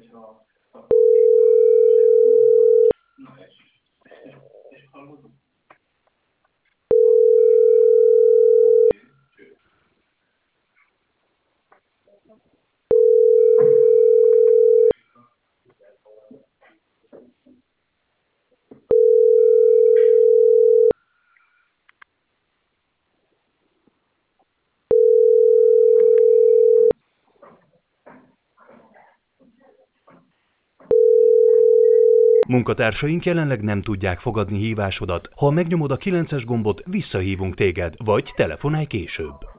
Munkatársaink jelenleg nem tudják fogadni hívásodat. Ha megnyomod a 9-es gombot, visszahívunk téged, vagy telefonálj később.